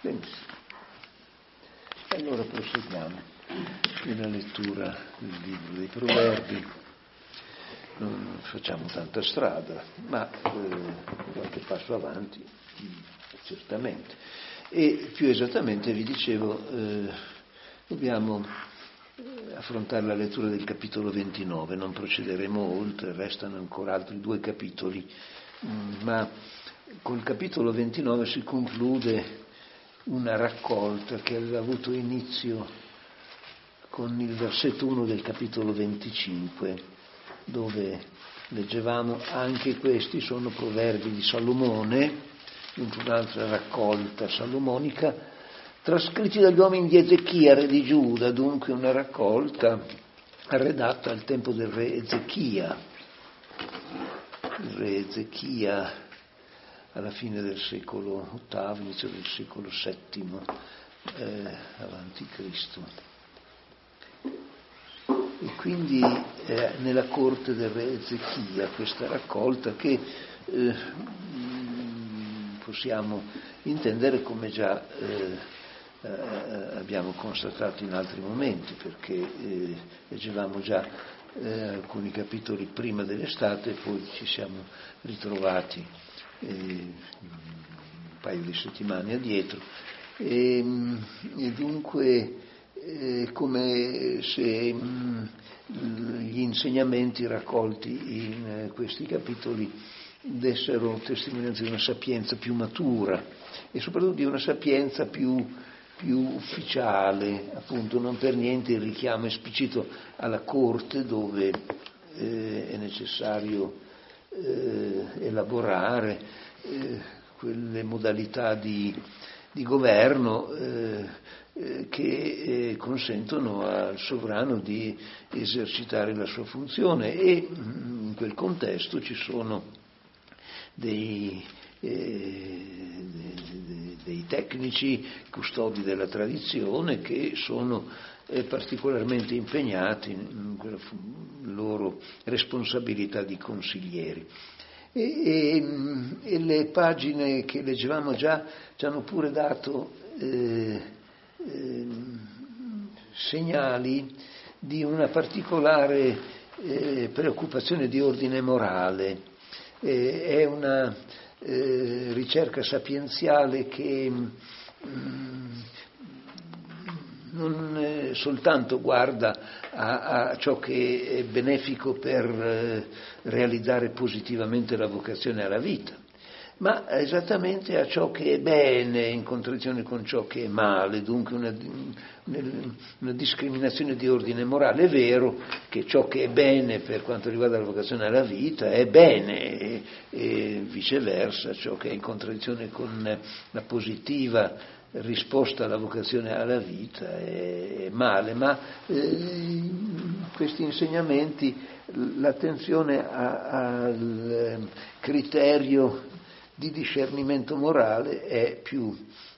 Benissimo. Allora proseguiamo nella lettura del libro dei Proverbi. Non facciamo tanta strada, ma qualche passo avanti certamente. E più esattamente vi dicevo, dobbiamo affrontare la lettura del capitolo 29, non procederemo oltre, restano ancora altri 2 capitoli, ma col capitolo 29 si conclude una raccolta che aveva avuto inizio con il versetto 1 del capitolo 25, dove leggevamo: anche questi sono proverbi di Salomone, un'altra raccolta salomonica, trascritti dagli uomini di Ezechia, re di Giuda, dunque una raccolta redatta al tempo del re Ezechia. Il re Ezechia alla fine del secolo VIII, inizio del secolo VII avanti Cristo. E quindi nella corte del re Ezechia questa raccolta che possiamo intendere come già abbiamo constatato in altri momenti, perché leggevamo già alcuni capitoli prima dell'estate e poi ci siamo ritrovati un paio di settimane addietro e dunque come se gli insegnamenti raccolti in questi capitoli dessero testimonianza di una sapienza più matura e soprattutto di una sapienza più ufficiale, appunto. Non per niente il richiamo esplicito alla corte, dove è necessario elaborare quelle modalità di governo che consentono al sovrano di esercitare la sua funzione, e in quel contesto ci sono dei tecnici custodi della tradizione che sono particolarmente impegnati in quella loro responsabilità di consiglieri. E le pagine che leggevamo già ci hanno pure dato segnali di una particolare preoccupazione di ordine morale. È una ricerca sapienziale che non soltanto guarda a ciò che è benefico per realizzare positivamente la vocazione alla vita, ma esattamente a ciò che è bene in contraddizione con ciò che è male, dunque una discriminazione di ordine morale. È vero che ciò che è bene per quanto riguarda la vocazione alla vita è bene e viceversa ciò che è in contraddizione con la positiva risposta alla vocazione alla vita è male, ma questi insegnamenti, l'attenzione al criterio di discernimento morale è più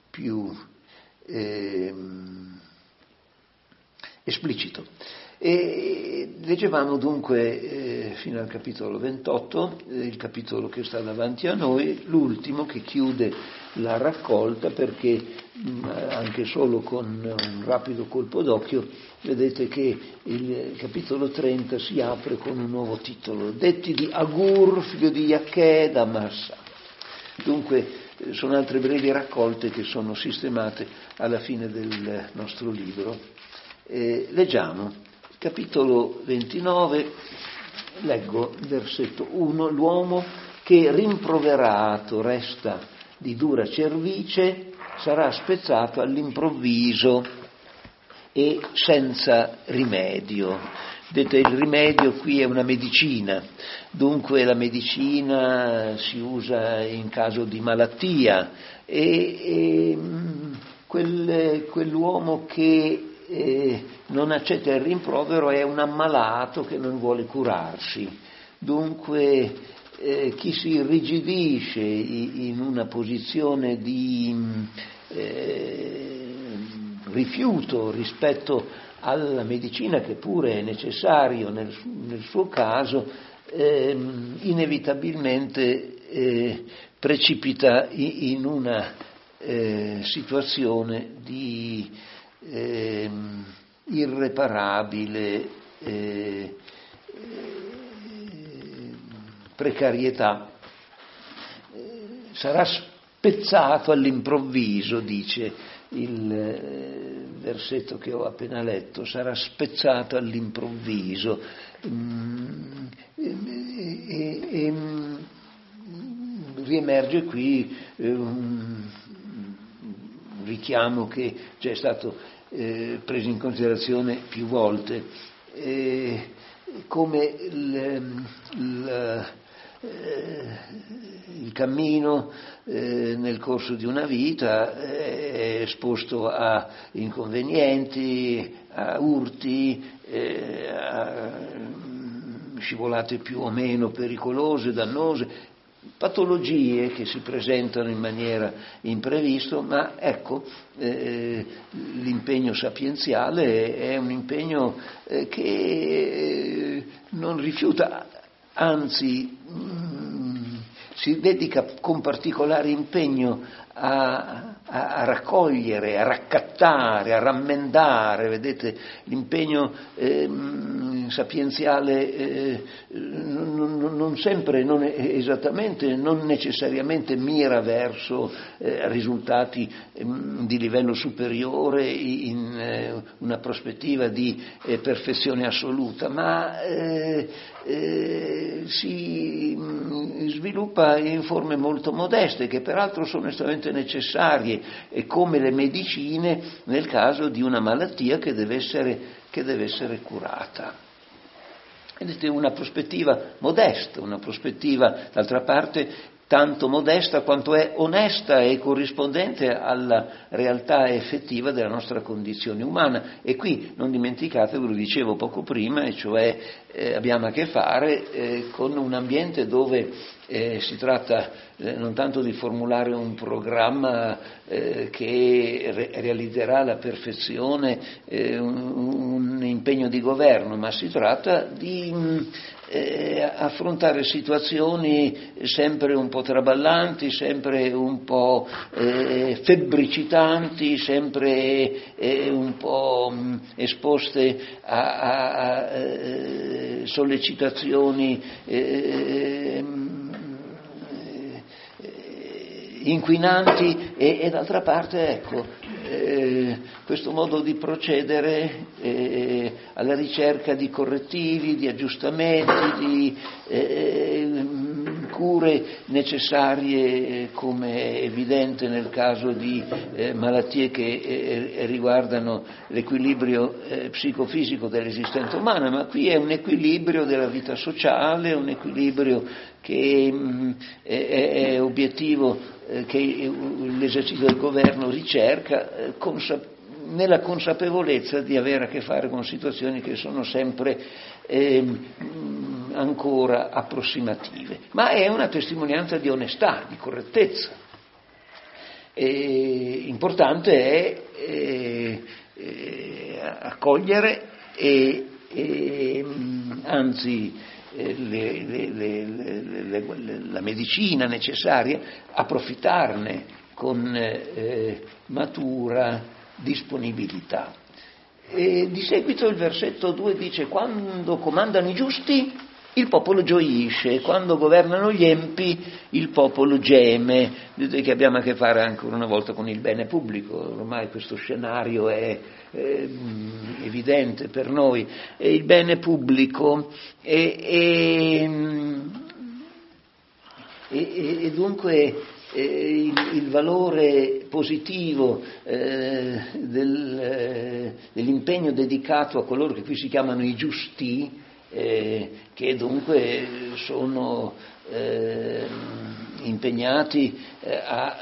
esplicito. E leggevamo dunque fino al capitolo 28, il capitolo che sta davanti a noi, l'ultimo che chiude la raccolta, perché anche solo con un rapido colpo d'occhio vedete che il capitolo 30 si apre con un nuovo titolo: Detti di Agur, figlio di Jacché da Massa. Dunque sono altre brevi raccolte che sono sistemate alla fine del nostro libro. Leggiamo capitolo 29, leggo il versetto 1: l'uomo che rimproverato resta di dura cervice sarà spezzato all'improvviso e senza rimedio. Vedete, il rimedio qui è una medicina, dunque la medicina si usa in caso di malattia e quell'uomo che non accetta il rimprovero è un ammalato che non vuole curarsi. Dunque chi si irrigidisce in una posizione di rifiuto rispetto alla medicina, che pure è necessario nel suo caso, inevitabilmente precipita in una situazione di irreparabile precarietà. Sarà spezzato all'improvviso, dice il versetto che ho appena letto, sarà spezzato all'improvviso. E riemerge qui un richiamo che già è stato preso in considerazione più volte, come il cammino nel corso di una vita è esposto a inconvenienti, a urti, a scivolate più o meno pericolose, dannose, patologie che si presentano in maniera imprevista, ma ecco, l'impegno sapienziale è un impegno che non rifiuta, anzi si dedica con particolare impegno a raccogliere, a raccattare, a rammendare. Vedete, l'impegno sapienziale non sempre, non esattamente, non necessariamente mira verso risultati di livello superiore in una prospettiva di perfezione assoluta, ma si sviluppa in forme molto modeste, che peraltro sono estremamente necessarie, e come le medicine nel caso di una malattia che deve essere curata. Vedete, una prospettiva modesta, una prospettiva d'altra parte tanto modesta quanto è onesta e corrispondente alla realtà effettiva della nostra condizione umana. E qui non dimenticate, ve lo dicevo poco prima, e cioè abbiamo a che fare con un ambiente dove si tratta non tanto di formulare un programma che realizzerà alla perfezione un impegno di governo, ma si tratta di affrontare situazioni sempre un po' traballanti, sempre un po' febbricitanti, sempre un po' esposte a sollecitazioni inquinanti e d'altra parte, ecco, questo modo di procedere alla ricerca di correttivi, di aggiustamenti, di cure necessarie, come è evidente nel caso di malattie che riguardano l'equilibrio psicofisico dell'esistenza umana, ma qui è un equilibrio della vita sociale, un equilibrio che è obiettivo che l'esercizio del governo ricerca nella consapevolezza di avere a che fare con situazioni che sono sempre ancora approssimative, ma è una testimonianza di onestà, di correttezza. Importante è accogliere anzi la medicina necessaria, approfittarne con matura disponibilità. E di seguito il versetto 2 dice: quando comandano i giusti il popolo gioisce, quando governano gli empi il popolo geme. Vedete che abbiamo a che fare ancora una volta con il bene pubblico, ormai questo scenario è evidente per noi. E il bene pubblico e dunque il valore positivo dell'impegno dedicato a coloro che qui si chiamano i giusti, che dunque sono impegnati a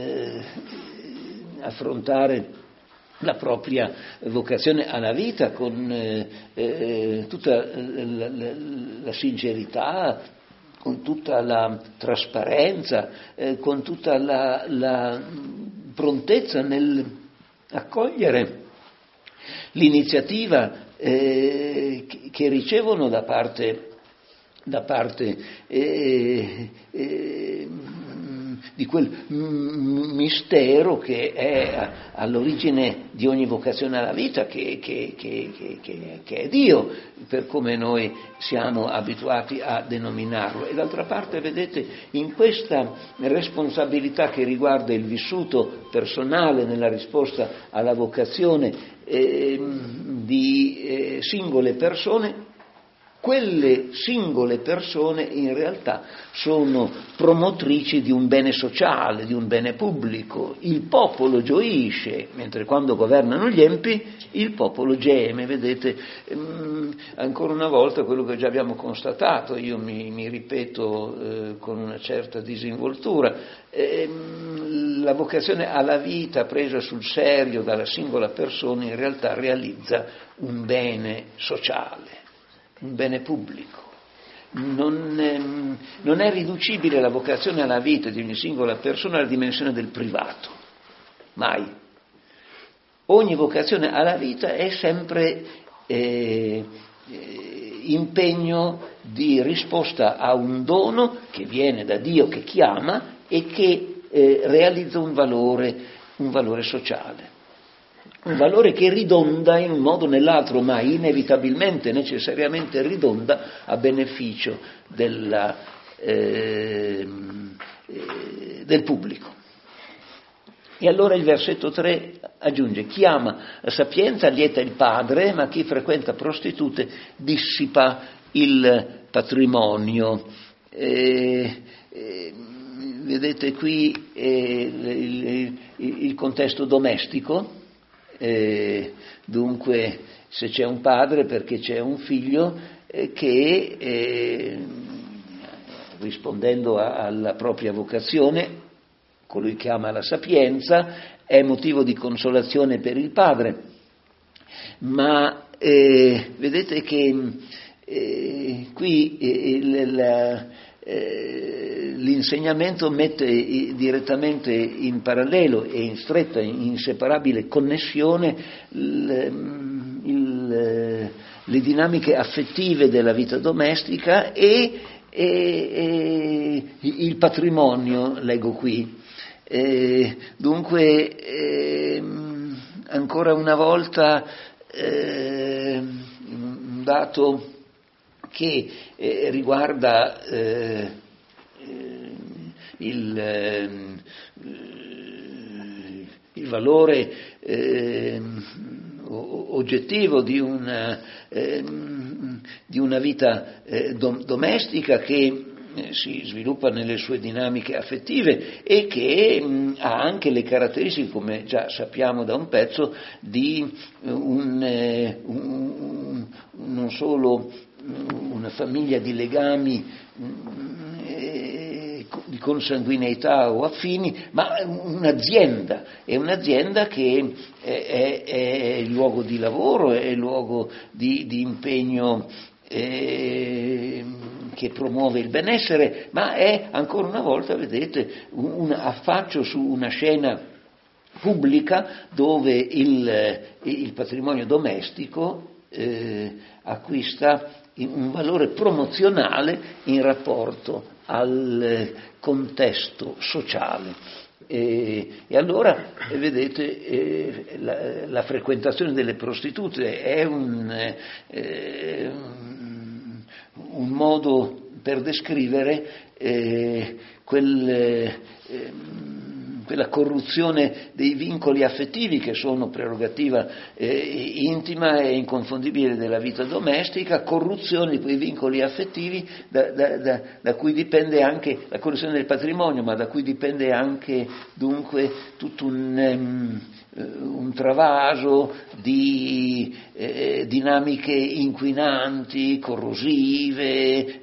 affrontare la propria vocazione alla vita con tutta la sincerità, con tutta la trasparenza, con tutta la prontezza nel accogliere l'iniziativa che ricevono da parte quel mistero che è all'origine di ogni vocazione alla vita, che è Dio, per come noi siamo abituati a denominarlo. E d'altra parte, vedete, in questa responsabilità che riguarda il vissuto personale nella risposta alla vocazione di singole persone, quelle singole persone in realtà sono promotrici di un bene sociale, di un bene pubblico. Il popolo gioisce, mentre quando governano gli empi il popolo geme. Vedete, ancora una volta quello che già abbiamo constatato, io mi ripeto con una certa disinvoltura, la vocazione alla vita presa sul serio dalla singola persona in realtà realizza un bene sociale, un bene pubblico. Non è riducibile la vocazione alla vita di ogni singola persona alla dimensione del privato, mai. Ogni vocazione alla vita è sempre impegno di risposta a un dono che viene da Dio, che chiama e che realizza un valore sociale. Un valore che ridonda in un modo o nell'altro, ma inevitabilmente, necessariamente ridonda a beneficio del pubblico. E allora il versetto 3 aggiunge: chiama la sapienza, lieta il padre, ma chi frequenta prostitute dissipa il patrimonio. Vedete qui il contesto domestico. Dunque, se c'è un padre, perché c'è un figlio che, rispondendo alla propria vocazione, colui che ama la sapienza, è motivo di consolazione per il padre. Ma vedete che qui l'insegnamento mette direttamente in parallelo e in stretta, inseparabile connessione le dinamiche affettive della vita domestica e il patrimonio, leggo qui. Dunque, ancora una volta, un dato che riguarda il valore oggettivo di una vita domestica che si sviluppa nelle sue dinamiche affettive e che ha anche le caratteristiche, come già sappiamo da un pezzo, di non solo una famiglia di legami di consanguineità o affini, ma un'azienda, è un'azienda che è il luogo di lavoro, è il luogo di impegno che promuove il benessere, ma è ancora una volta, vedete, un affaccio su una scena pubblica dove il patrimonio domestico acquista un valore promozionale in rapporto al contesto sociale. E allora, vedete, la frequentazione delle prostitute è un modo per descrivere quella corruzione dei vincoli affettivi che sono prerogativa intima e inconfondibile della vita domestica, corruzione di quei vincoli affettivi da cui dipende anche la corruzione del patrimonio, ma da cui dipende anche dunque tutto un travaso di dinamiche inquinanti, corrosive,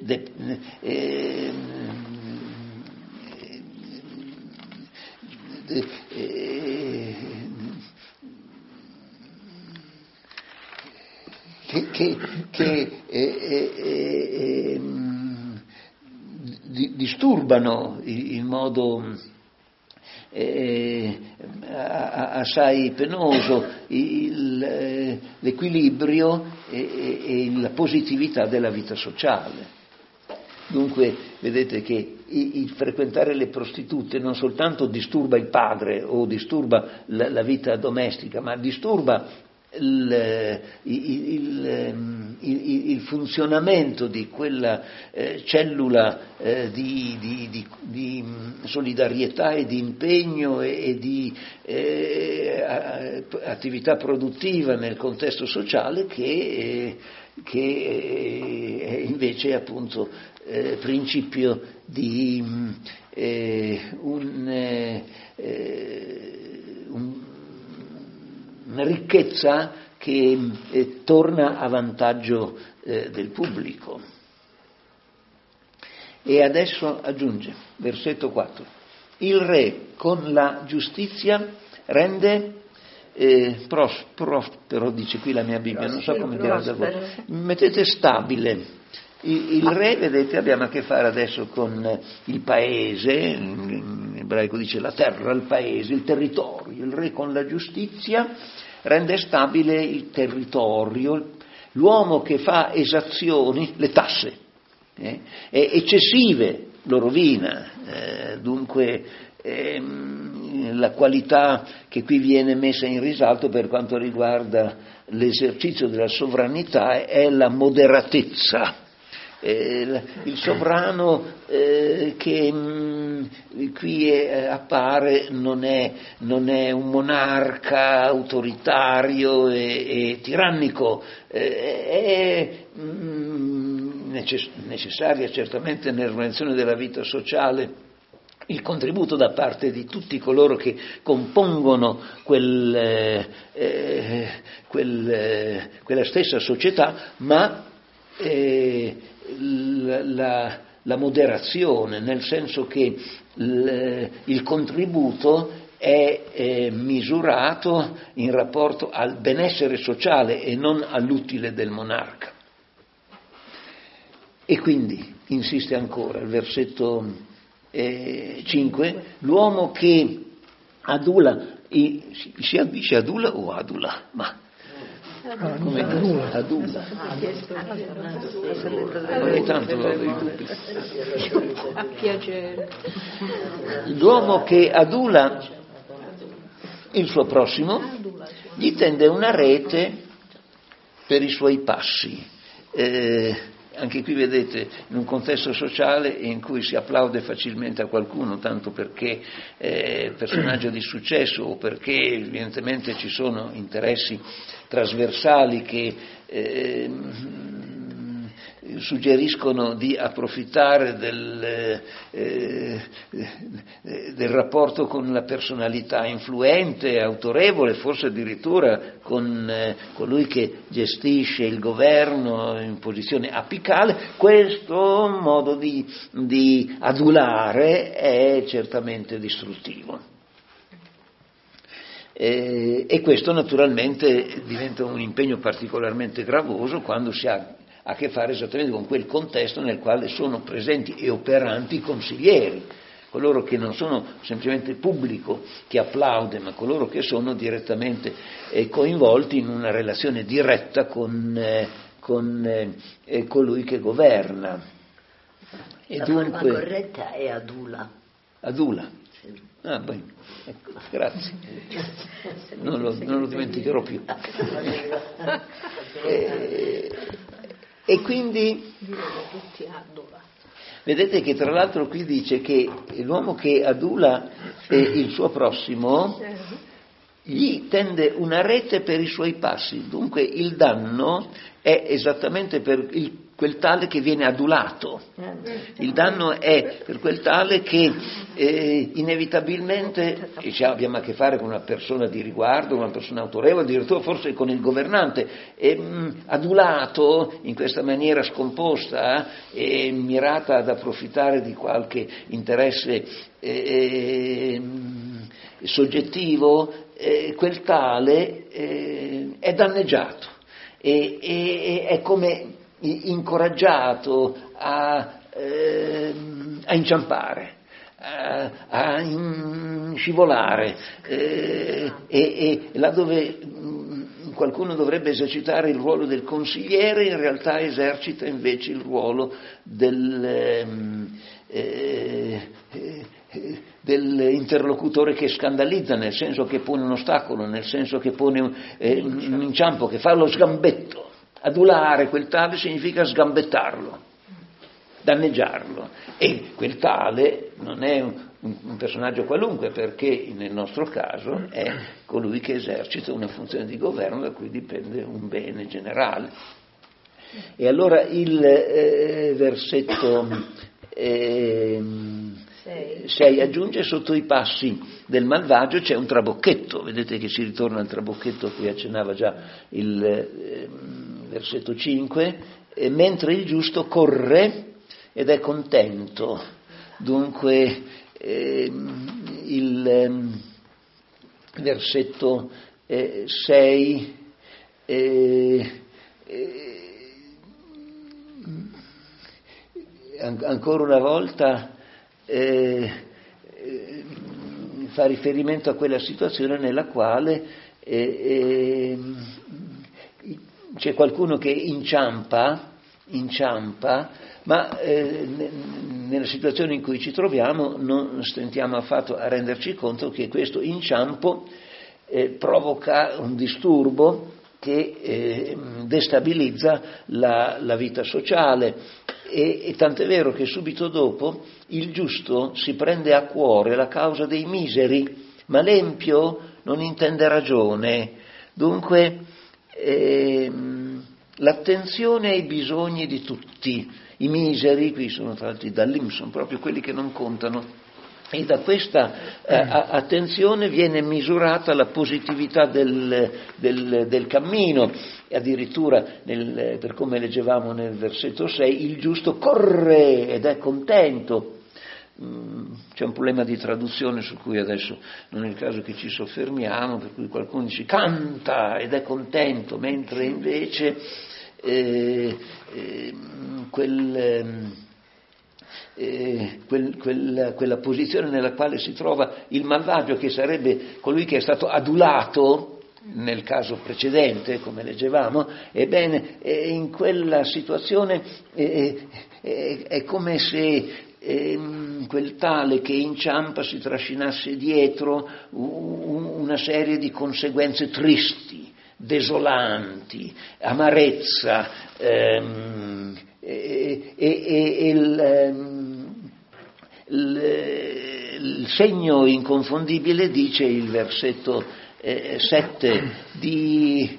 che disturbano in modo assai penoso l'equilibrio e la positività della vita sociale. Dunque vedete che il frequentare le prostitute non soltanto disturba il padre o disturba la vita domestica, ma disturba il funzionamento di quella cellula di solidarietà e di impegno e di attività produttiva nel contesto sociale che è invece appunto principio di una ricchezza che torna a vantaggio del pubblico. E adesso aggiunge, versetto 4, il re con la giustizia rende prospero, dice qui la mia Bibbia, non so come dire da voi, mettete stabile. Il re, vedete, abbiamo a che fare adesso con il paese, in ebraico dice la terra, il paese, il territorio. Il re con la giustizia rende stabile il territorio. L'uomo che fa esazioni, le tasse, eccessive, lo rovina. Dunque la qualità che qui viene messa in risalto per quanto riguarda l'esercizio della sovranità è la moderatezza. Il sovrano che qui appare non è un monarca autoritario e tirannico, è necessaria certamente nell'organizzazione della vita sociale il contributo da parte di tutti coloro che compongono quella stessa società, ma la moderazione, nel senso che il contributo è misurato in rapporto al benessere sociale e non all'utile del monarca. E quindi, insiste ancora, il versetto 5, l'uomo che adula, si dice adula o adula? Ma come adula? Ogni tanto ho dei dubbi. A piacere. L'uomo che adula il suo prossimo gli tende una rete per i suoi passi. Anche qui vedete, in un contesto sociale in cui si applaude facilmente a qualcuno, tanto perché è personaggio di successo o perché evidentemente ci sono interessi trasversali che suggeriscono di approfittare del rapporto con la personalità influente, autorevole, forse addirittura con colui che gestisce il governo in posizione apicale. Questo modo di adulare è certamente distruttivo. E questo naturalmente diventa un impegno particolarmente gravoso quando si ha a che fare esattamente con quel contesto nel quale sono presenti e operanti i consiglieri, coloro che non sono semplicemente il pubblico che applaude, ma coloro che sono direttamente coinvolti in una relazione diretta con colui che governa. E la dunque, forma corretta è adula. Adula. Ah, beh, ecco, grazie. Non lo dimenticherò più. E quindi vedete che tra l'altro qui dice che l'uomo che adula il suo prossimo gli tende una rete per i suoi passi. Dunque il danno è esattamente per quel tale che viene adulato. Il danno è per quel tale che inevitabilmente abbiamo a che fare con una persona di riguardo, una persona autorevole, addirittura forse con il governante, adulato in questa maniera scomposta e mirata ad approfittare di qualche interesse soggettivo, quel tale è danneggiato e è come incoraggiato a inciampare, a scivolare, e là dove qualcuno dovrebbe esercitare il ruolo del consigliere, in realtà esercita invece il ruolo dell'interlocutore che scandalizza, nel senso che pone un ostacolo, nel senso che pone un inciampo, che fa lo sgambetto. Adulare quel tale significa sgambettarlo, danneggiarlo, e quel tale non è un personaggio qualunque, perché nel nostro caso è colui che esercita una funzione di governo da cui dipende un bene generale. E allora il versetto 6 aggiunge: sotto i passi del malvagio c'è un trabocchetto. Vedete che si ritorna al trabocchetto a cui accennava già il versetto 5, mentre il giusto corre ed è contento. Dunque il versetto 6 ancora una volta fa riferimento a quella situazione nella quale c'è qualcuno che inciampa, ma nella situazione in cui ci troviamo non stentiamo affatto a renderci conto che questo inciampo provoca un disturbo che destabilizza la vita sociale, e tant'è vero che subito dopo il giusto si prende a cuore la causa dei miseri, ma l'empio non intende ragione. Dunque l'attenzione ai bisogni di tutti, i miseri, qui sono tratti dall'Im, sono proprio quelli che non contano, e da questa attenzione viene misurata la positività del cammino. E addirittura, per come leggevamo nel versetto 6, il giusto corre ed è contento. C'è un problema di traduzione su cui adesso non è il caso che ci soffermiamo, per cui qualcuno dice canta ed è contento, mentre invece quella posizione nella quale si trova il malvagio, che sarebbe colui che è stato adulato nel caso precedente, come leggevamo, ebbene in quella situazione è come se quel tale che inciampa si trascinasse dietro una serie di conseguenze tristi, desolanti, amarezza, il segno inconfondibile, dice il versetto 7, di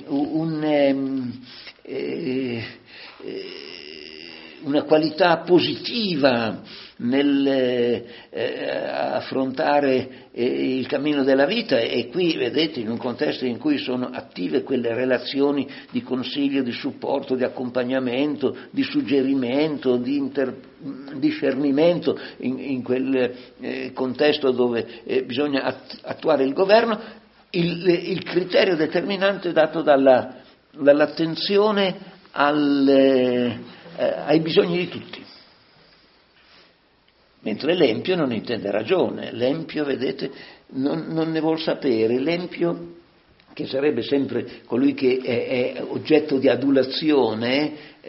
una qualità positiva nell'affrontare il cammino della vita. E qui vedete, in un contesto in cui sono attive quelle relazioni di consiglio, di supporto, di accompagnamento, di suggerimento, di discernimento, in quel contesto dove bisogna attuare il governo, il criterio determinante è dato dall'attenzione ai bisogni di tutti. Mentre l'empio non intende ragione, l'empio, vedete, non ne vuol sapere. L'empio, che sarebbe sempre colui che è oggetto di adulazione,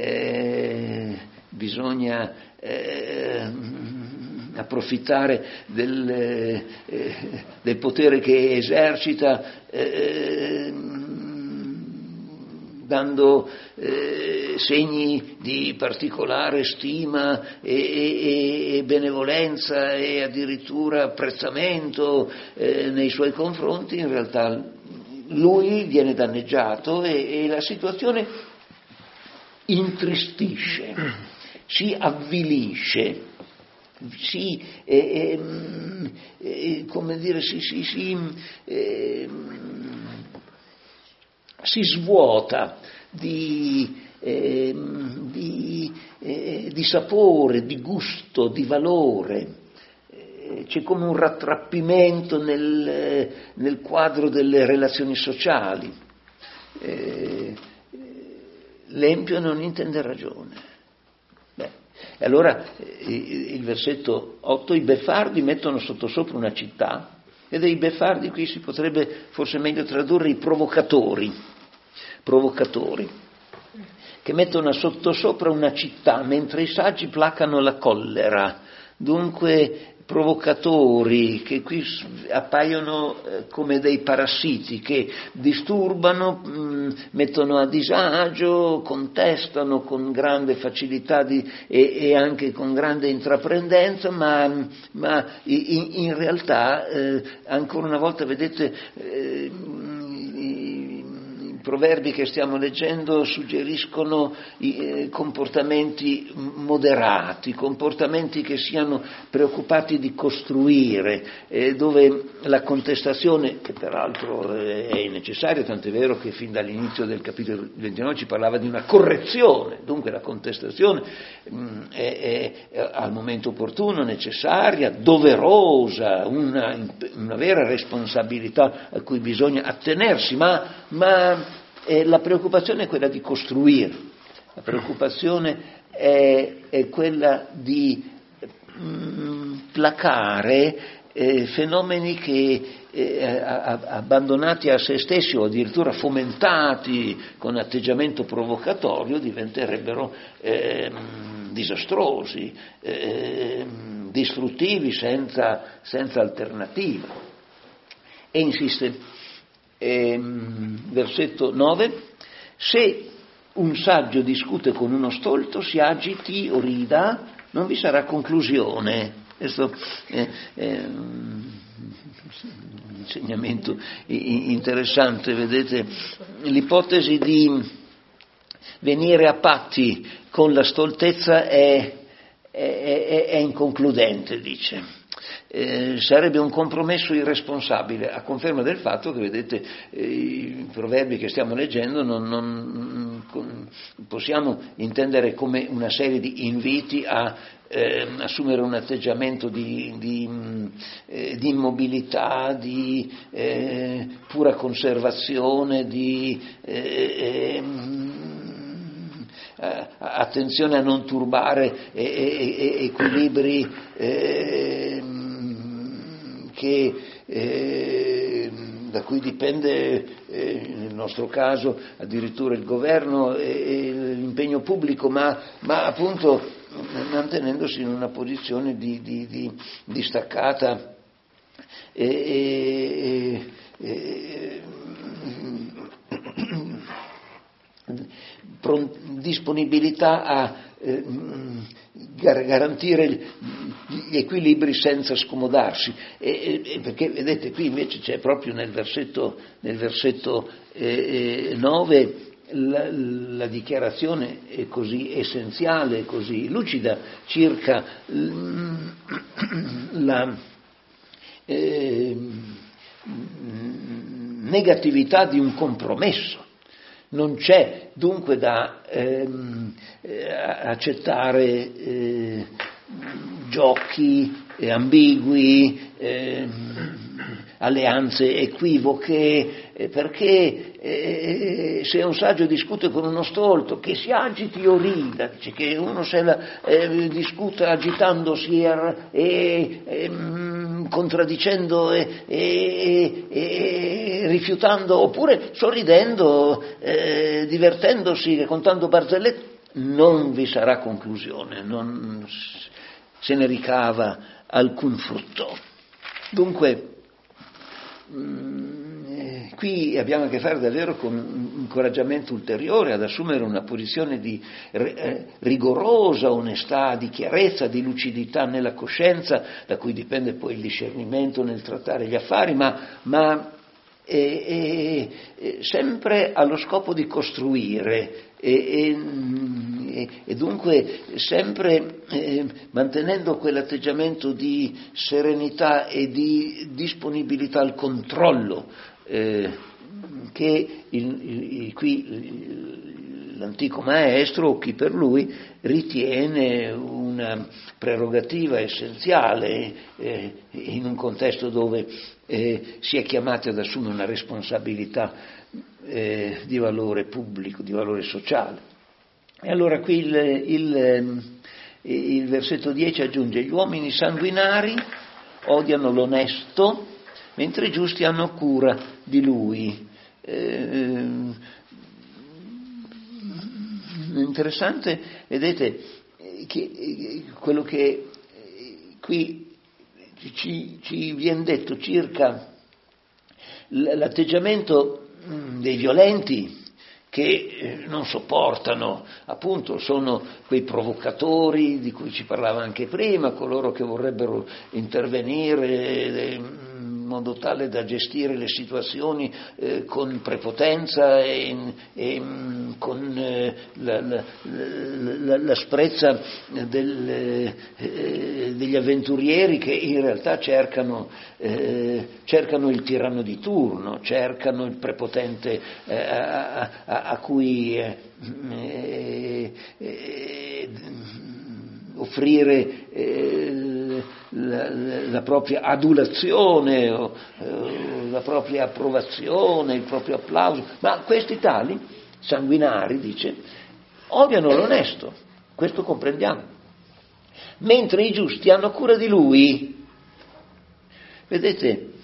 bisogna approfittare del potere che esercita, dando segni di particolare stima e benevolenza e addirittura apprezzamento nei suoi confronti. In realtà lui viene danneggiato e la situazione intristisce, si avvilisce, si svuota di sapore, di gusto, di valore. C'è come un rattrappimento nel quadro delle relazioni sociali. L'empio non intende ragione. E allora il versetto 8, i beffardi mettono sottosopra una città, e dei beffardi qui si potrebbe forse meglio tradurre i provocatori. provocatori, che mettono sottosopra una città, mentre i saggi placano la collera. Dunque provocatori che qui appaiono come dei parassiti che disturbano, mettono a disagio, contestano con grande facilità e anche con grande intraprendenza, ma in realtà ancora una volta vedete i proverbi che stiamo leggendo suggeriscono comportamenti moderati, comportamenti che siano preoccupati di costruire, dove la contestazione, che peraltro è necessaria, tant'è vero che fin dall'inizio del capitolo 29 ci parlava di una correzione, dunque la contestazione è al momento opportuno, necessaria, doverosa, una vera responsabilità a cui bisogna attenersi, ma la preoccupazione è quella di costruire, la preoccupazione è quella di placare fenomeni che abbandonati a se stessi o addirittura fomentati con atteggiamento provocatorio diventerebbero disastrosi, distruttivi senza alternativa. E insiste, versetto 9: se un saggio discute con uno stolto, si agiti o rida, non vi sarà conclusione. Questo è un insegnamento interessante, vedete, l'ipotesi di venire a patti con la stoltezza è inconcludente, dice. Sarebbe un compromesso irresponsabile, a conferma del fatto che, vedete, i proverbi che stiamo leggendo non possiamo intendere come una serie di inviti a assumere un atteggiamento di immobilità, di pura conservazione, di attenzione a non turbare equilibri da cui dipende, nel nostro caso, addirittura il governo e l'impegno pubblico, ma appunto mantenendosi in una posizione di distaccata disponibilità a garantire gli equilibri senza scomodarsi, perché vedete qui invece c'è proprio nel versetto 9 la dichiarazione è così essenziale, così lucida circa la negatività di un compromesso. Non c'è dunque da accettare giochi ambigui, alleanze equivoche, perché se un saggio discute con uno stolto, che si agiti o rida, che uno discuta agitandosi e contraddicendo e rifiutando, oppure sorridendo, divertendosi, contando barzellette, non vi sarà conclusione, non se ne ricava alcun frutto. Dunque, qui abbiamo a che fare davvero con un incoraggiamento ulteriore ad assumere una posizione di rigorosa onestà, di chiarezza, di lucidità nella coscienza, da cui dipende poi il discernimento nel trattare gli affari, ma sempre allo scopo di costruire e dunque sempre mantenendo quell'atteggiamento di serenità e di disponibilità al controllo che qui l'antico maestro, o chi per lui, ritiene una prerogativa essenziale in un contesto dove si è chiamati ad assumere una responsabilità di valore pubblico, di valore sociale. E allora qui il versetto 10 aggiunge: gli uomini sanguinari odiano l'onesto, mentre i giusti hanno cura di lui. interessante, vedete, che quello che qui ci viene detto circa l'atteggiamento dei violenti che non sopportano, appunto, sono quei provocatori di cui ci parlava anche prima, coloro che vorrebbero intervenire in modo tale da gestire le situazioni con prepotenza e con l'asprezza degli avventurieri che in realtà cercano il tiranno di turno, cercano il prepotente a cui offrire la propria adulazione o la propria approvazione, il proprio applauso. Ma questi tali, sanguinari, dice, odiano l'onesto, questo comprendiamo, mentre i giusti hanno cura di lui. Vedete,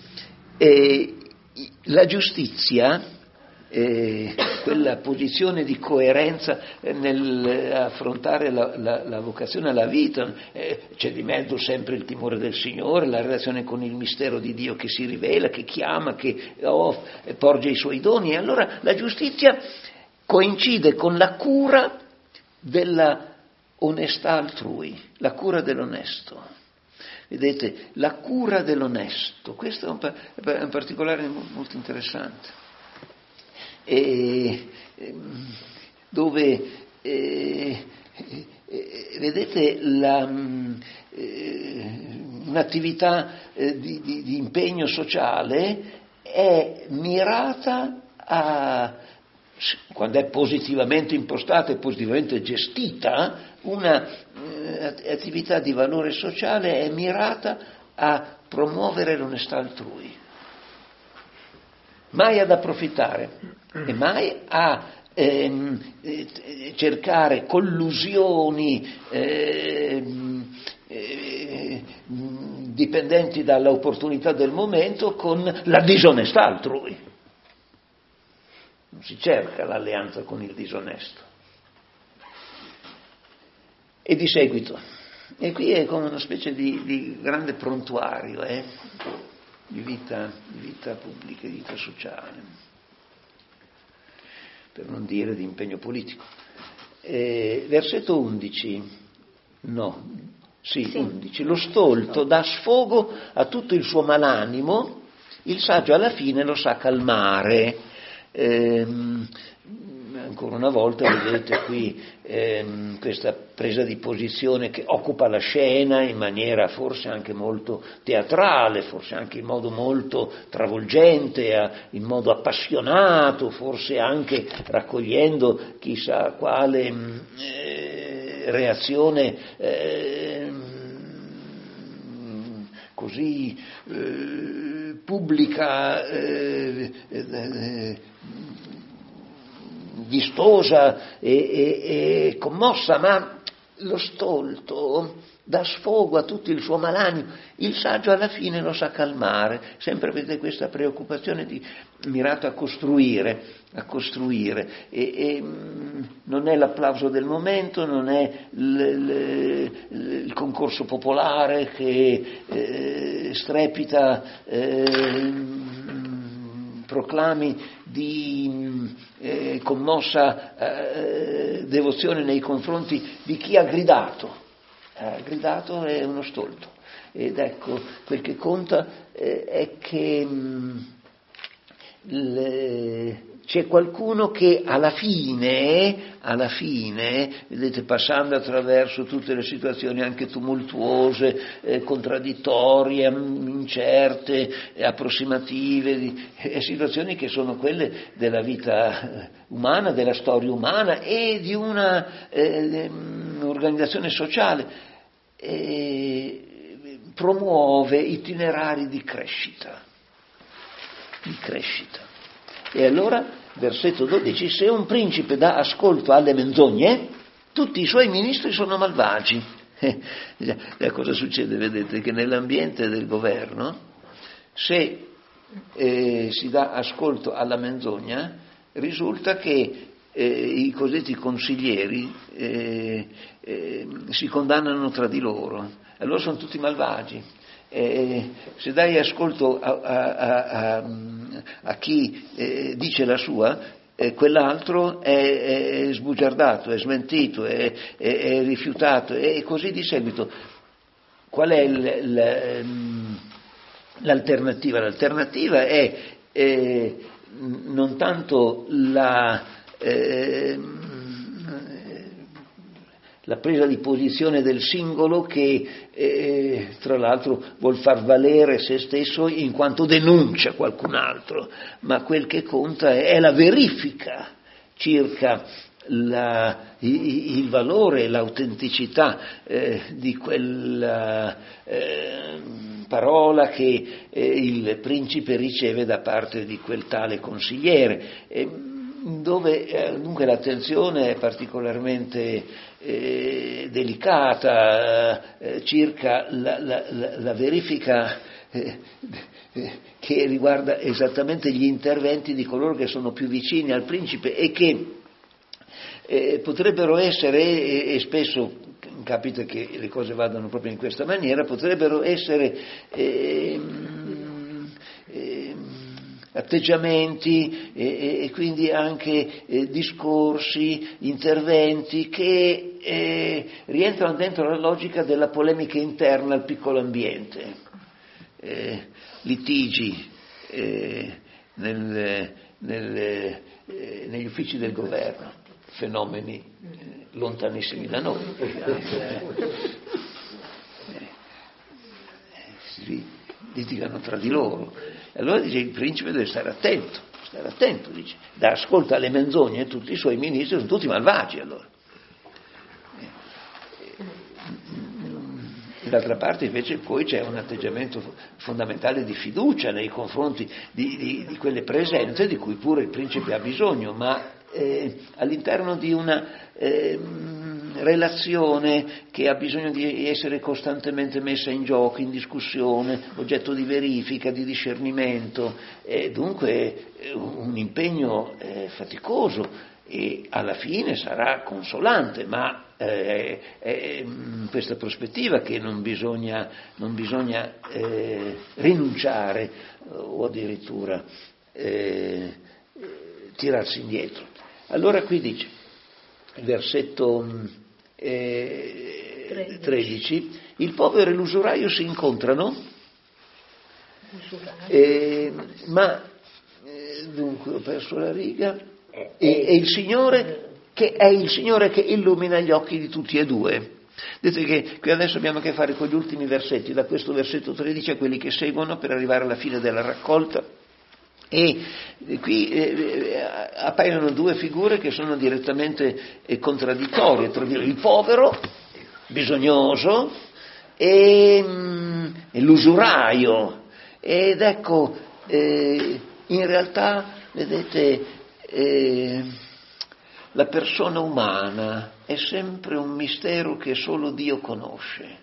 la giustizia, quella posizione di coerenza nell'affrontare la vocazione alla vita, c'è di mezzo sempre il timore del Signore, la relazione con il mistero di Dio che si rivela, che chiama, che porge i suoi doni, e allora la giustizia coincide con la cura della onestà altrui, la cura dell'onesto. Vedete, la cura dell'onesto, questo è un particolare molto interessante. Dove vedete un'attività di impegno sociale è mirata a, quando è positivamente impostata e positivamente gestita, una attività di valore sociale è mirata a promuovere l'onestà altrui, mai ad approfittare e mai a cercare collusioni dipendenti dall'opportunità del momento con la disonestà altrui. Non si cerca l'alleanza con il disonesto. E di seguito, e qui è come una specie di grande prontuario di vita pubblica, di vita sociale, per non dire di impegno politico. Versetto 11, 11. Lo stolto dà sfogo a tutto il suo malanimo, il saggio alla fine lo sa calmare. Ancora una volta vedete qui questa presa di posizione che occupa la scena in maniera forse anche molto teatrale, forse anche in modo molto travolgente, in modo appassionato, forse anche raccogliendo chissà quale reazione così pubblica, vistosa e commossa, ma lo stolto dà sfogo a tutto il suo malanimo, il saggio alla fine lo sa calmare. Sempre avete questa preoccupazione mirata a costruire, e non è l'applauso del momento, non è il concorso popolare che strepita proclami di commossa devozione nei confronti di chi ha gridato. Gridato è uno stolto, ed ecco, quel che conta è che c'è qualcuno che alla fine, vedete, passando attraverso tutte le situazioni anche tumultuose, contraddittorie, incerte, approssimative, situazioni che sono quelle della vita umana, della storia umana e di una organizzazione sociale, promuove itinerari di crescita. E allora, versetto 12, se un principe dà ascolto alle menzogne, tutti i suoi ministri sono malvagi. Cosa succede? Vedete che nell'ambiente del governo, se si dà ascolto alla menzogna, risulta che i cosiddetti consiglieri si condannano tra di loro, allora sono tutti malvagi. Se dai ascolto a chi dice la sua, quell'altro è sbugiardato, è smentito, è rifiutato, e così di seguito. Qual è l'alternativa? L'alternativa è non tanto la presa di posizione del singolo che tra l'altro vuol far valere se stesso in quanto denuncia qualcun altro, ma quel che conta è la verifica circa il valore, l'autenticità di quella parola che il principe riceve da parte di quel tale consigliere, dove dunque l'attenzione è particolarmente delicata circa la verifica che riguarda esattamente gli interventi di coloro che sono più vicini al principe e che potrebbero essere, e spesso capita che le cose vadano proprio in questa maniera, potrebbero essere atteggiamenti e quindi anche discorsi, interventi che rientrano dentro la logica della polemica interna al piccolo ambiente, litigi negli uffici del governo, fenomeni lontanissimi da noi. Si litigano tra di loro. Allora dice il principe deve stare attento, dice, dà ascolto alle menzogne, tutti i suoi ministri sono tutti malvagi allora. D'altra parte invece poi c'è un atteggiamento fondamentale di fiducia nei confronti di quelle presenze di cui pure il principe ha bisogno, ma all'interno di una relazione che ha bisogno di essere costantemente messa in gioco, in discussione, oggetto di verifica, di discernimento, dunque un impegno faticoso e alla fine sarà consolante, ma è in questa prospettiva che non bisogna rinunciare o addirittura tirarsi indietro. Allora qui dice, il versetto 13, il povero e l'usuraio si incontrano, dunque ho perso la riga, e il Signore che è il Signore che illumina gli occhi di tutti e due. Vedete che qui adesso abbiamo a che fare con gli ultimi versetti, da questo versetto 13 a quelli che seguono per arrivare alla fine della raccolta. E qui appaiono due figure che sono direttamente contraddittorie, il povero, bisognoso, e l'usuraio. Ed ecco, in realtà, vedete, la persona umana è sempre un mistero che solo Dio conosce.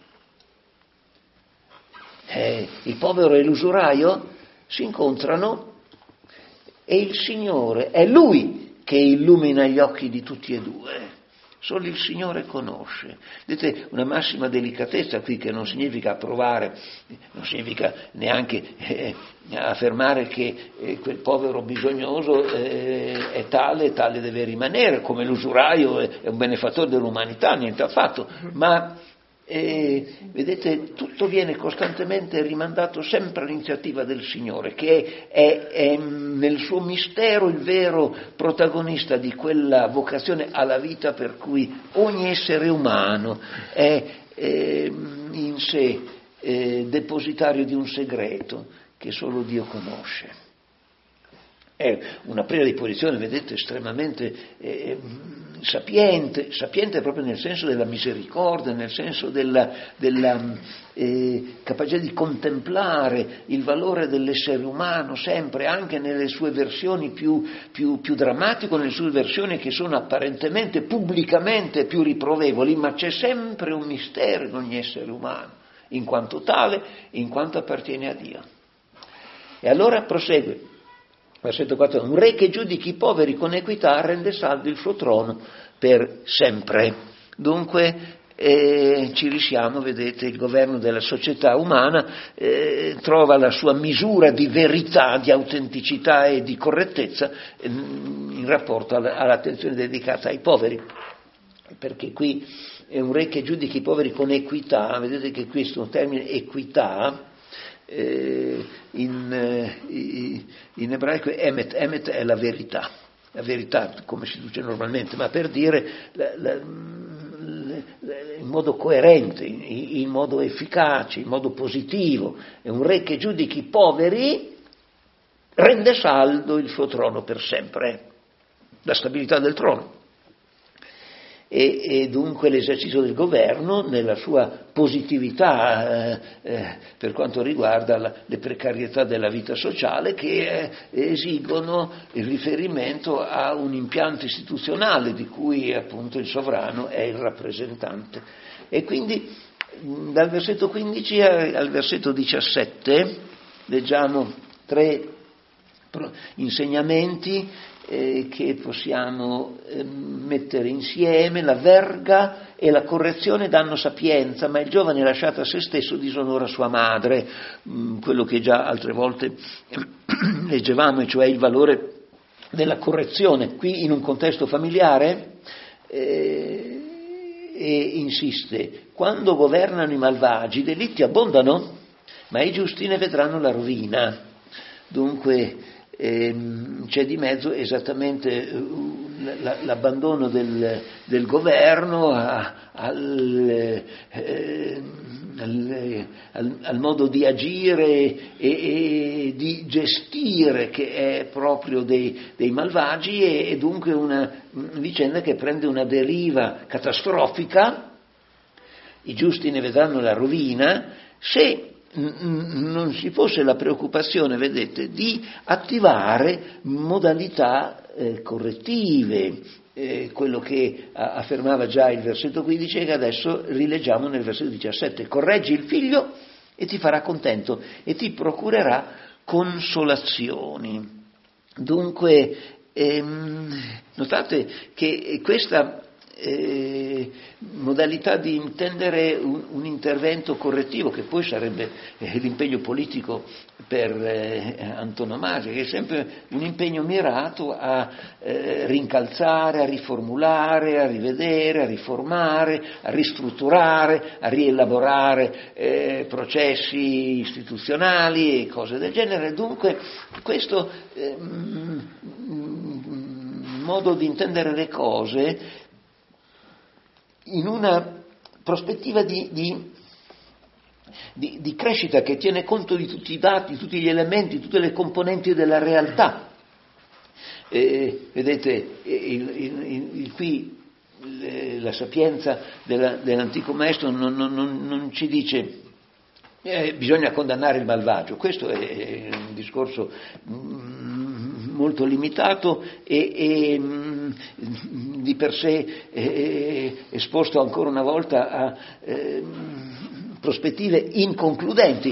Il povero e l'usuraio si incontrano e il Signore è Lui che illumina gli occhi di tutti e due. Solo il Signore conosce. Vedete, una massima delicatezza qui che non significa approvare, non significa neanche affermare che quel povero bisognoso è tale deve rimanere, come l'usuraio è un benefattore dell'umanità, niente affatto, ma vedete, tutto viene costantemente rimandato sempre all'iniziativa del Signore, che è nel suo mistero il vero protagonista di quella vocazione alla vita per cui ogni essere umano è in sé depositario di un segreto che solo Dio conosce. È una presa di posizione, vedete, estremamente sapiente proprio nel senso della misericordia, nel senso della capacità di contemplare il valore dell'essere umano sempre, anche nelle sue versioni più drammatiche, nelle sue versioni che sono apparentemente, pubblicamente più riprovevoli, ma c'è sempre un mistero in ogni essere umano, in quanto tale, in quanto appartiene a Dio. E allora prosegue. Versetto 4, un re che giudichi i poveri con equità rende saldo il suo trono per sempre. Dunque ci risiamo, vedete, il governo della società umana trova la sua misura di verità, di autenticità e di correttezza in rapporto all'attenzione dedicata ai poveri, perché qui è un re che giudichi i poveri con equità. Vedete che questo termine equità in ebraico emet è la verità, come si dice normalmente, ma per dire in modo coerente, in modo efficace, in modo positivo. È un re che giudichi i poveri, rende saldo il suo trono per sempre, la stabilità del trono. E dunque l'esercizio del governo nella sua positività per quanto riguarda le precarietà della vita sociale, che esigono il riferimento a un impianto istituzionale di cui appunto il sovrano è il rappresentante. E quindi dal versetto 15 al versetto 17 leggiamo 3 insegnamenti che possiamo mettere insieme. La verga e la correzione danno sapienza, ma il giovane lasciato a se stesso disonora sua madre. Quello che già altre volte leggevamo, e cioè il valore della correzione qui in un contesto familiare, e insiste: quando governano i malvagi, i delitti abbondano, ma i giusti ne vedranno la rovina. Dunque c'è di mezzo esattamente l'abbandono del governo al modo di agire e di gestire che è proprio dei malvagi, e dunque una vicenda che prende una deriva catastrofica. I giusti ne vedranno la rovina se non ci fosse la preoccupazione, vedete, di attivare modalità correttive, quello che affermava già il versetto 15 e che adesso rileggiamo nel versetto 17. Correggi il figlio e ti farà contento e ti procurerà consolazioni. Dunque notate che questa modalità di intendere un intervento correttivo, che poi sarebbe l'impegno politico per antonomasia, che è sempre un impegno mirato a rincalzare, a riformulare, a rivedere, a riformare, a ristrutturare, a rielaborare processi istituzionali e cose del genere. Dunque questo modo di intendere le cose in una prospettiva di crescita che tiene conto di tutti i dati, tutti gli elementi, tutte le componenti della realtà. Vedete, qui la sapienza dell'antico maestro non ci dice bisogna condannare il malvagio. Questo è un discorso molto limitato e di per sé esposto ancora una volta a prospettive inconcludenti.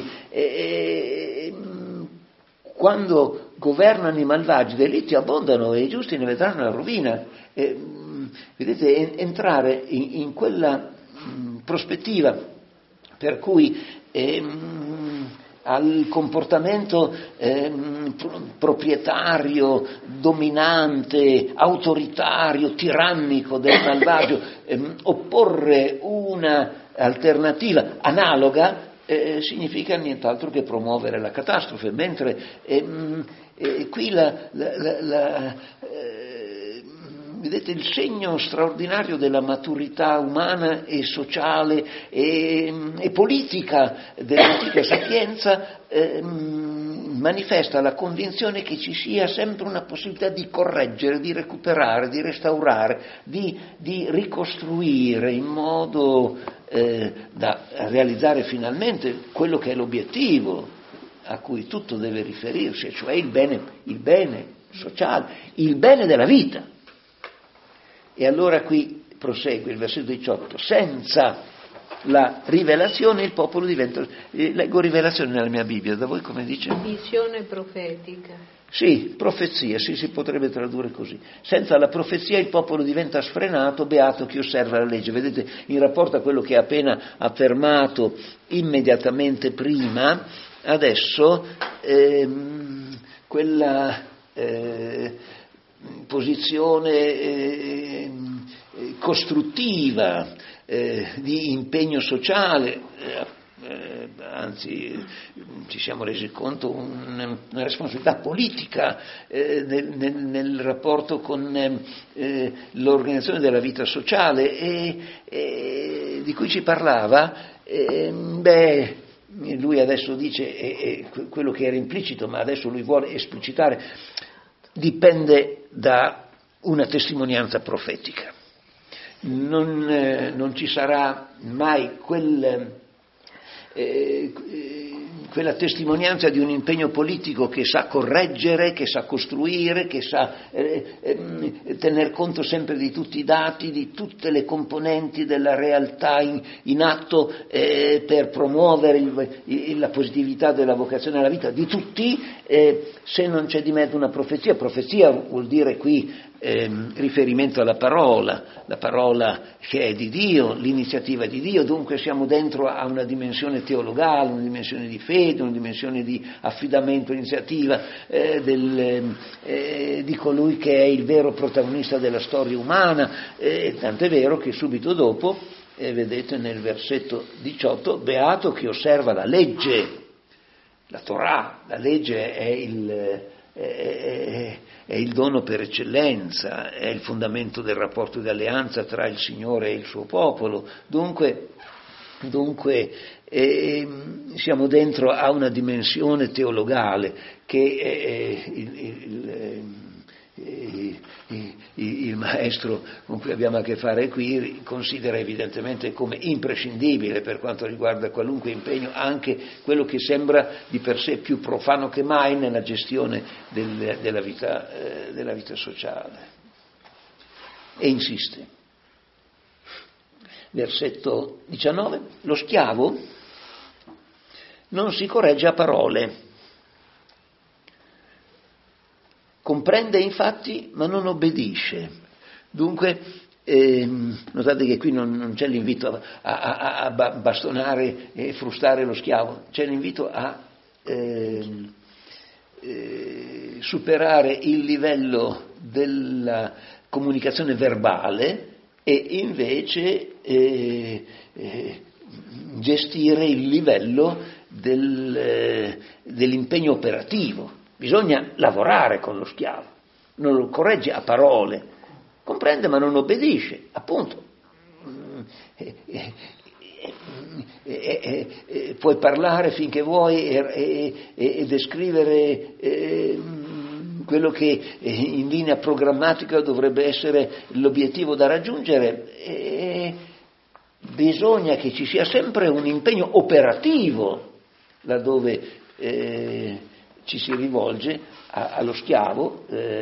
Quando governano i malvagi, i delitti abbondano e i giusti ne vedranno la rovina. Vedete, entrare in quella prospettiva per cui al comportamento proprietario, dominante, autoritario, tirannico del malvagio, opporre una alternativa analoga significa nient'altro che promuovere la catastrofe, mentre qui vedete il segno straordinario della maturità umana e sociale e politica dell'antica sapienza manifesta la convinzione che ci sia sempre una possibilità di correggere, di recuperare, di restaurare, di ricostruire in modo da realizzare finalmente quello che è l'obiettivo a cui tutto deve riferirsi, cioè il bene sociale, il bene della vita. E allora qui prosegue il versetto 18: senza la rivelazione il popolo diventa... leggo rivelazione nella mia Bibbia, da voi come dice? Visione profetica. Sì, profezia, sì, si potrebbe tradurre così. Senza la profezia il popolo diventa sfrenato, beato chi osserva la legge. Vedete, in rapporto a quello che ha appena affermato immediatamente prima, adesso quella posizione costruttiva di impegno sociale, anzi ci siamo resi conto una responsabilità politica nel rapporto con l'organizzazione della vita sociale di cui ci parlava, lui adesso dice quello che era implicito, ma adesso lui vuole esplicitare, dipende da una testimonianza profetica. Non ci sarà mai quella testimonianza di un impegno politico che sa correggere, che sa costruire, che sa tener conto sempre di tutti i dati, di tutte le componenti della realtà in atto per promuovere la positività della vocazione alla vita di tutti, se non c'è di mezzo una profezia. Profezia vuol dire qui riferimento alla parola, la parola che è di Dio, l'iniziativa di Dio, dunque siamo dentro a una dimensione teologale, una dimensione di fede, una dimensione di affidamento, iniziativa di colui che è il vero protagonista della storia umana, tant'è vero che subito dopo, vedete nel versetto 18, beato chi osserva la legge, la Torah, la legge è il dono per eccellenza, è il fondamento del rapporto di alleanza tra il Signore e il suo popolo. Dunque siamo dentro a una dimensione teologale che il maestro con cui abbiamo a che fare qui considera evidentemente come imprescindibile per quanto riguarda qualunque impegno, anche quello che sembra di per sé più profano che mai nella gestione della vita sociale. E insiste. Versetto 19, lo schiavo non si corregge a parole. Comprende infatti ma non obbedisce. Dunque notate che qui non c'è l'invito a bastonare e frustare lo schiavo, c'è l'invito a superare il livello della comunicazione verbale e invece gestire il livello dell'impegno operativo. Bisogna lavorare con lo schiavo, non lo corregge a parole, comprende ma non obbedisce, appunto. Puoi parlare finché vuoi e descrivere quello che in linea programmatica dovrebbe essere l'obiettivo da raggiungere, bisogna che ci sia sempre un impegno operativo laddove ci si rivolge allo schiavo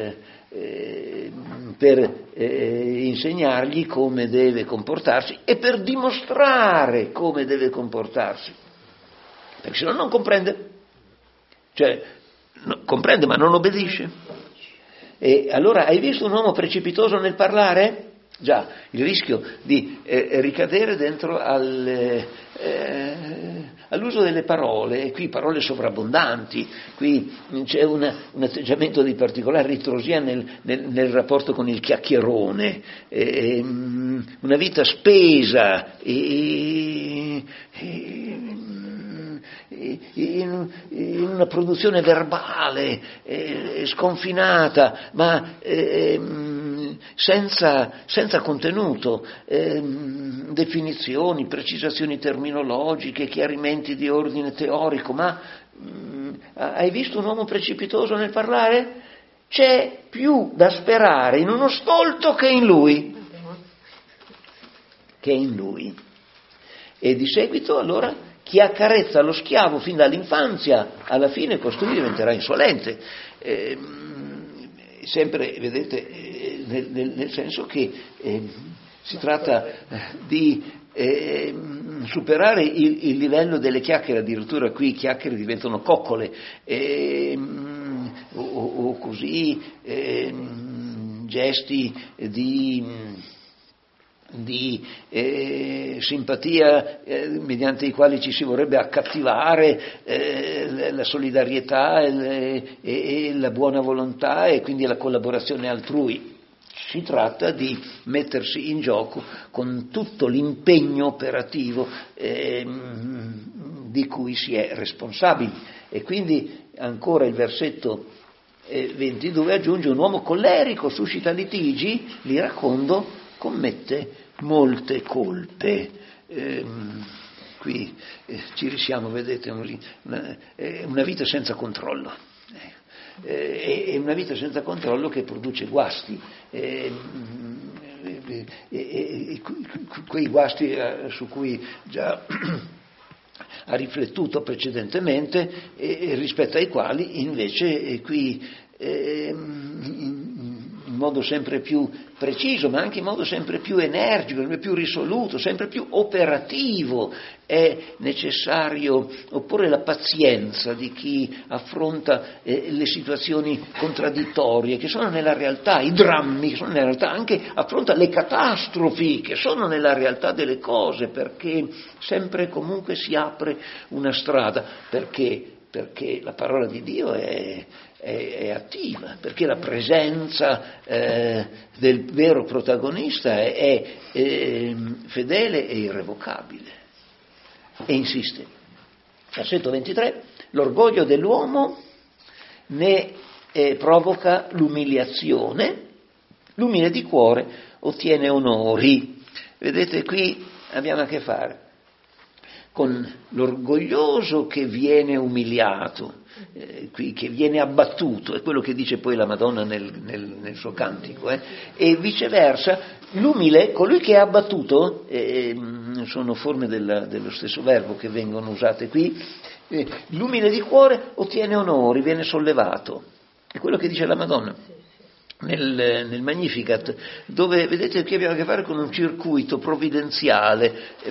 per insegnargli come deve comportarsi e per dimostrare come deve comportarsi, perché se no non comprende, cioè comprende ma non obbedisce. E allora hai visto un uomo precipitoso nel parlare? Già, il rischio di ricadere dentro all'uso delle parole, e qui parole sovrabbondanti, qui c'è un atteggiamento di particolare ritrosia nel rapporto con il chiacchierone, una vita spesa in una produzione verbale sconfinata, ma senza contenuto, definizioni, precisazioni terminologiche, chiarimenti di ordine teorico. Ma hai visto un uomo precipitoso nel parlare? C'è più da sperare in uno stolto che in lui. E di seguito allora chi accarezza lo schiavo fin dall'infanzia, alla fine costui diventerà insolente. Sempre, vedete, nel senso che si tratta di superare il livello delle chiacchiere, addirittura qui chiacchiere diventano coccole, o così gesti di simpatia mediante i quali ci si vorrebbe accattivare la solidarietà e la buona volontà e quindi la collaborazione altrui. Si tratta di mettersi in gioco con tutto l'impegno operativo di cui si è responsabili. E quindi ancora il versetto 22 aggiunge: un uomo collerico suscita litigi, l'iracondo commette molte colpe. Qui ci risiamo, vedete, una vita senza controllo. È una vita senza controllo che produce guasti, quei guasti su cui già ha riflettuto precedentemente e rispetto ai quali invece qui in modo sempre più preciso, ma anche in modo sempre più energico, sempre più risoluto, sempre più operativo, è necessario opporre la pazienza di chi affronta le situazioni contraddittorie che sono nella realtà, i drammi che sono nella realtà, anche affronta le catastrofi che sono nella realtà delle cose, perché sempre e comunque si apre una strada, perché la parola di Dio è attiva, perché la presenza del vero protagonista è fedele e irrevocabile. E insiste. Versetto 23, l'orgoglio dell'uomo ne provoca l'umiliazione, l'umile di cuore ottiene onori. Vedete, qui abbiamo a che fare con l'orgoglioso che viene umiliato, che viene abbattuto, è quello che dice poi la Madonna nel suo cantico, e viceversa l'umile, colui che è abbattuto, sono forme dello stesso verbo che vengono usate qui, l'umile di cuore ottiene onori, viene sollevato, è quello che dice la Madonna. Nel Magnificat, dove vedete che abbiamo a che fare con un circuito provvidenziale,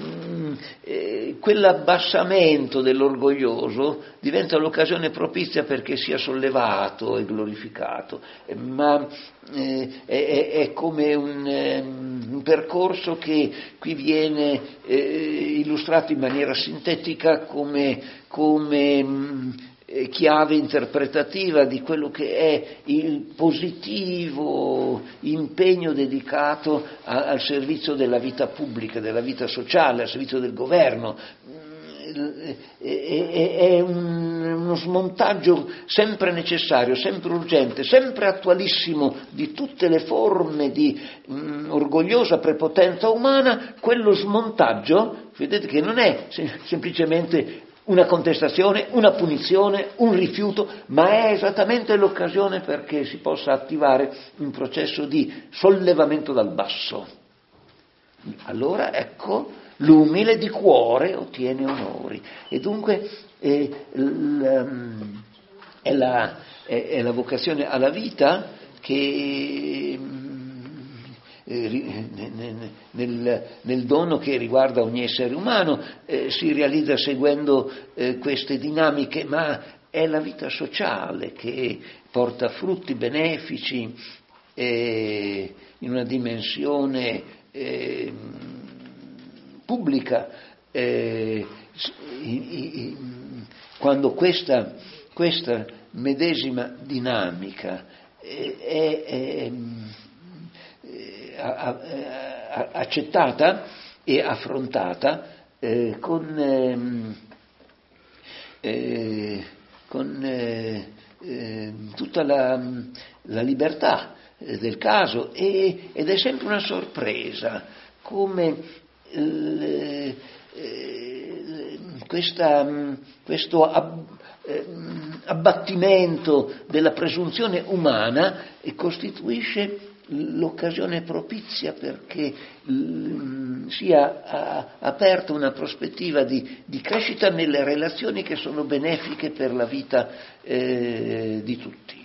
quell'abbassamento dell'orgoglioso diventa l'occasione propizia perché sia sollevato e glorificato, ma è come un percorso che qui viene illustrato in maniera sintetica come chiave interpretativa di quello che è il positivo impegno dedicato al servizio della vita pubblica, della vita sociale, al servizio del governo. È uno smontaggio sempre necessario, sempre urgente, sempre attualissimo di tutte le forme di orgogliosa prepotenza umana. Quello smontaggio, vedete che non è semplicemente una contestazione, una punizione, un rifiuto, ma è esattamente l'occasione perché si possa attivare un processo di sollevamento dal basso. Allora ecco, l'umile di cuore ottiene onori. E dunque è la vocazione alla vita che nel dono che riguarda ogni essere umano si realizza seguendo queste dinamiche, ma è la vita sociale che porta frutti benefici in una dimensione pubblica, quando questa medesima dinamica è accettata e affrontata con tutta la libertà del caso, ed è sempre una sorpresa come questo abbattimento della presunzione umana costituisce l'occasione propizia perché sia aperta una prospettiva di crescita nelle relazioni che sono benefiche per la vita di tutti.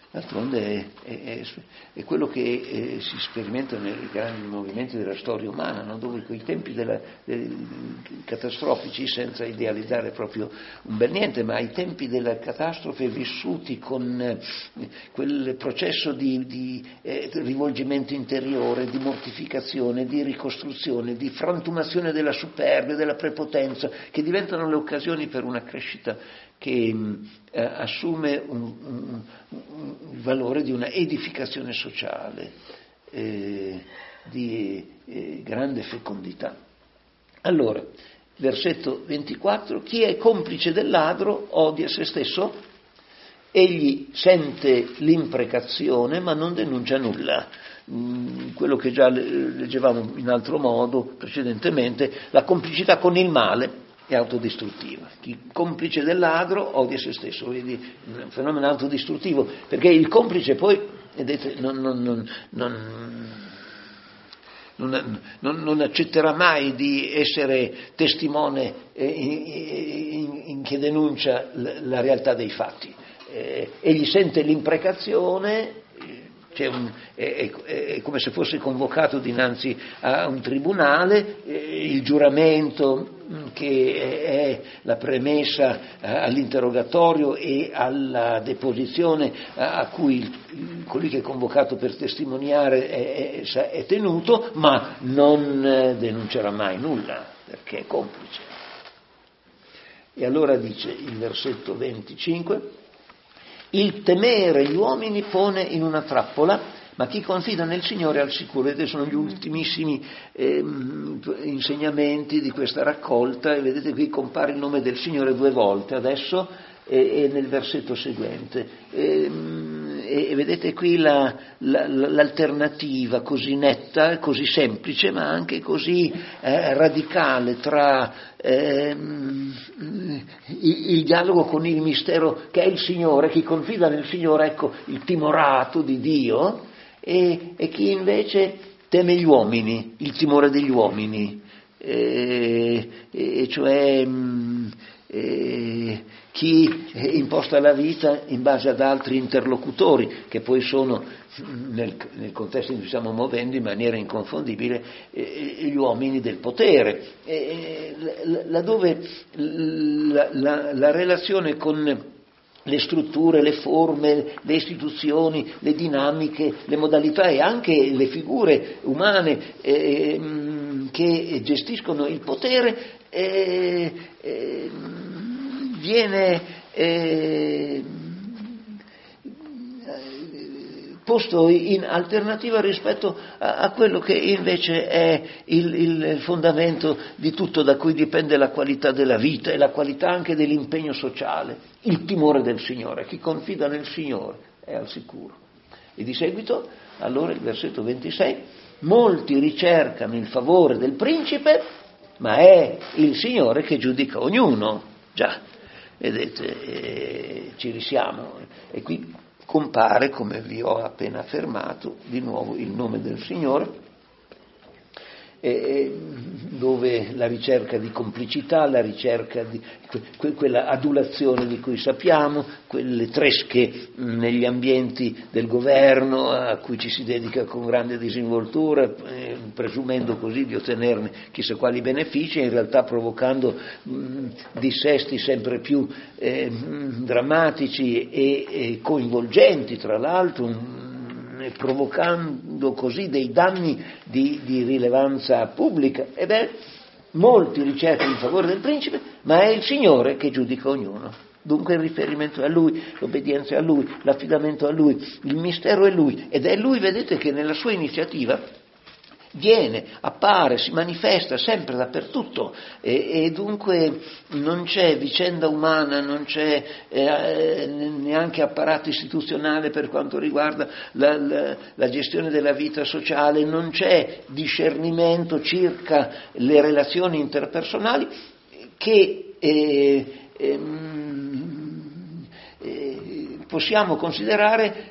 D'altronde è quello che si sperimenta nei grandi movimenti della storia umana, no? Dove quei tempi catastrofici, senza idealizzare proprio un bel niente, ma i tempi della catastrofe vissuti con quel processo di rivolgimento interiore, di mortificazione, di ricostruzione, di frantumazione della superbia, della prepotenza, che diventano le occasioni per una crescita che assume un valore di una edificazione sociale di grande fecondità. Allora, versetto 24: chi è complice del ladro odia se stesso, egli sente l'imprecazione ma non denuncia nulla. Quello che già leggevamo in altro modo precedentemente, la complicità con il male è autodistruttiva. Chi complice del ladro odia se stesso, vedi, un fenomeno autodistruttivo, perché il complice poi, vedete, non accetterà mai di essere testimone in che denuncia la realtà dei fatti. Egli sente l'imprecazione, è come se fosse convocato dinanzi a un tribunale, il giuramento che è la premessa all'interrogatorio e alla deposizione a cui colui che è convocato per testimoniare è tenuto, ma non denuncerà mai nulla perché è complice. E allora dice il versetto 25: il temere gli uomini pone in una trappola, ma chi confida nel Signore è al sicuro. Vedete, sono gli ultimissimi insegnamenti di questa raccolta, e vedete qui compare il nome del Signore 2 volte adesso e nel versetto seguente. E vedete qui l'alternativa così netta, così semplice, ma anche così radicale tra il dialogo con il mistero che è il Signore. Chi confida nel Signore, ecco, il timorato di Dio, e chi invece teme gli uomini, il timore degli uomini, cioè chi imposta la vita in base ad altri interlocutori, che poi sono, nel contesto in cui stiamo muovendo in maniera inconfondibile, gli uomini del potere, laddove la relazione con le strutture, le forme, le istituzioni, le dinamiche, le modalità e anche le figure umane che gestiscono il potere viene posto in alternativa rispetto a quello che invece è il fondamento di tutto, da cui dipende la qualità della vita e la qualità anche dell'impegno sociale, il timore del Signore. Chi confida nel Signore è al sicuro. E di seguito, allora, il versetto 26: molti ricercano il favore del principe, ma è il Signore che giudica ognuno. Già, vedete, ci risiamo. E qui compare, come vi ho appena affermato, di nuovo il nome del Signore, dove la ricerca di complicità, la ricerca di quella adulazione di cui sappiamo, quelle tresche negli ambienti del governo a cui ci si dedica con grande disinvoltura, presumendo così di ottenerne chissà quali benefici, in realtà provocando dissesti sempre più drammatici e coinvolgenti, tra l'altro, provocando così dei danni di rilevanza pubblica. Molti ricercano il favore del principe, ma è il Signore che giudica ognuno. Dunque il riferimento è a Lui, l'obbedienza è a Lui, l'affidamento è a Lui, il mistero è Lui, ed è Lui, vedete, che nella sua iniziativa viene, appare, si manifesta sempre dappertutto, e dunque non c'è vicenda umana, non c'è neanche apparato istituzionale per quanto riguarda la gestione della vita sociale, non c'è discernimento circa le relazioni interpersonali che possiamo considerare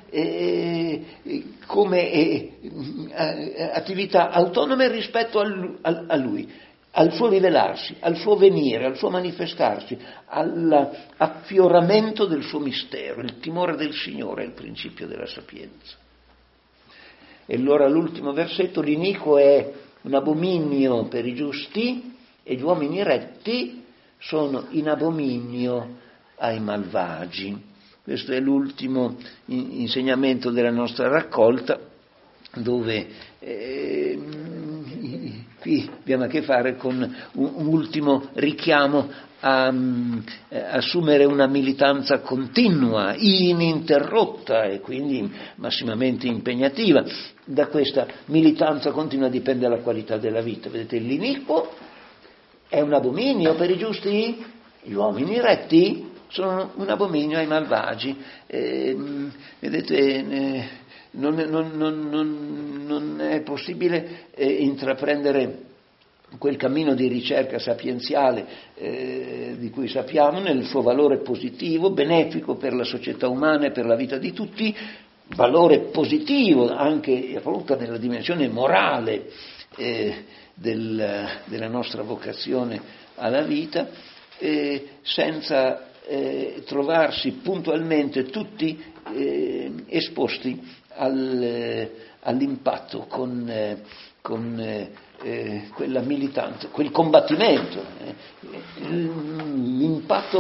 come attività autonome rispetto a Lui, al suo rivelarsi, al suo venire, al suo manifestarsi, all'affioramento del suo mistero. Il timore del Signore è il principio della sapienza. E allora l'ultimo versetto: l'iniquo è un abominio per i giusti e gli uomini retti sono in abominio ai malvagi. Questo è l'ultimo insegnamento della nostra raccolta, dove qui abbiamo a che fare con un ultimo richiamo a assumere una militanza continua, ininterrotta e quindi massimamente impegnativa. Da questa militanza continua dipende la qualità della vita. Vedete, l'iniquo è un abominio per i giusti, gli uomini retti sono un abominio ai malvagi. Vedete, non è possibile intraprendere quel cammino di ricerca sapienziale di cui sappiamo, nel suo valore positivo, benefico per la società umana e per la vita di tutti, valore positivo anche appunto nella dimensione morale della nostra vocazione alla vita, senza trovarsi puntualmente tutti esposti all'impatto con quella militanza, quel combattimento, l'impatto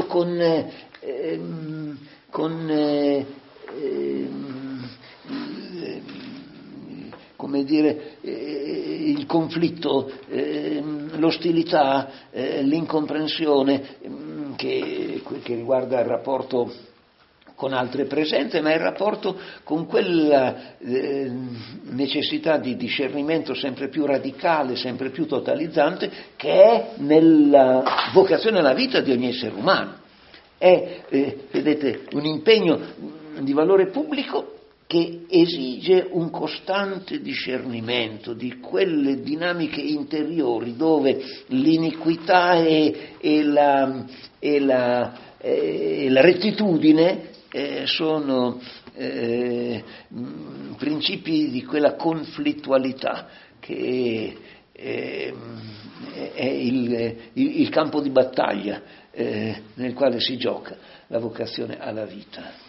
come dire, il conflitto, l'ostilità, l'incomprensione che riguarda il rapporto con altre presenze, ma il rapporto con quella necessità di discernimento sempre più radicale, sempre più totalizzante, che è nella vocazione alla vita di ogni essere umano. È, vedete, un impegno di valore pubblico che esige un costante discernimento di quelle dinamiche interiori dove l'iniquità e la rettitudine sono principi di quella conflittualità che è il campo di battaglia nel quale si gioca la vocazione alla vita.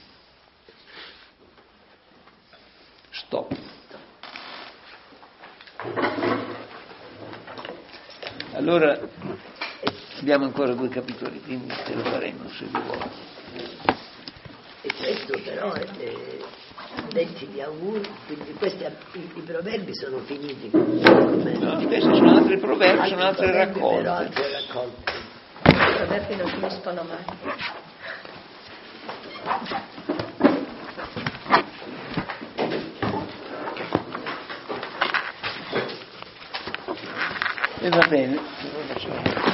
Stop. Allora abbiamo ancora 2 capitoli, quindi ce lo faremo se vi vuole. E questo però letti gli auguri, quindi i proverbi sono finiti. No, questi sono altri proverbi, sono altre raccolte. Però altre raccolte. I proverbi non finiscono mai. E va bene.